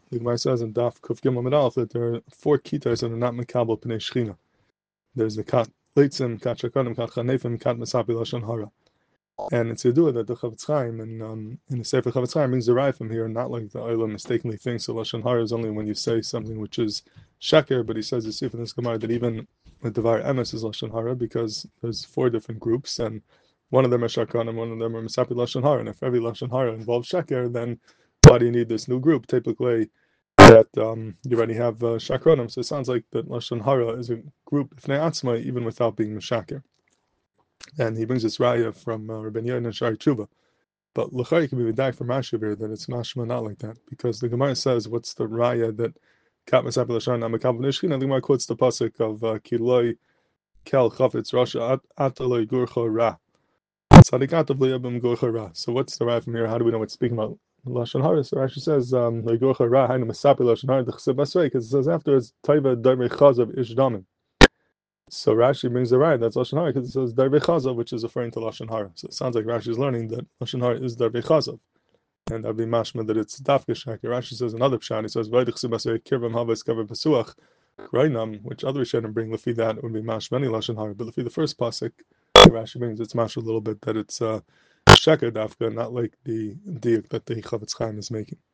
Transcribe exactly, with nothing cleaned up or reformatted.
The Gemara says in Daf Kuf Gimel Amud Aleph that there are four kitas that are not mekabel pnei shechina. There's the kat leitzim, kat shakanim, kat chanefim, kat mesapi lashon hara. And it's Yedua that the Chavetz Chaim and um, in the Sefer Chavetz Chaim brings the right from here, not like the Olam mistakenly thinks that lashon hara is only when you say something which is sheker, but he says you see from this Gemara that even the Devar Emes is lashon hara because there's four different groups and one of them are shakanim, one of them are mesapi lashon hara, and if every lashon hara involves sheker, then why do you need this new group? Typically, that um, you already have uh, shakronim, so it sounds like that lashon hara is a group ifnei atzma even without being meshaker. And he brings this raya from uh, Rabbi Yochanan and Shari Tshuva. But l'chari can be v'day from Rashi here that it's mashma not like that, because the Gemara says, what's the raya that kat mesapi lashon amekabel nishkin? And the Gemara quotes the pasuk of uh, kiloi kel chafetz rasha ataloi gurcha ra. Tzadikatav liyabim gurcha ra. So what's the raya from here? How do we know what's speaking about lashon hara? So Rashi says, um, gurcha ra hainu mesapi lashon hara d'chseb basrei, because it says afterwards taiva darmei chazav ish damim. So Rashi brings the right that's lashon hara because it says darbe chazav, which is referring to lashon hara. So it sounds like Rashi is learning that lashon hara is darbe chazav, and that'd be mashma that it's dafke sheker. Rashi says another pshat. He says vaydichsi basei kirvam havas kaver pesuach rainam, which other Rishonim bring lefi that it would be mashma any lashon hara, but lefi the first pasuk Rashi brings it's mashma a little bit that it's uh, sheker dafka, not like the diuk that the Chavetz Chaim is making.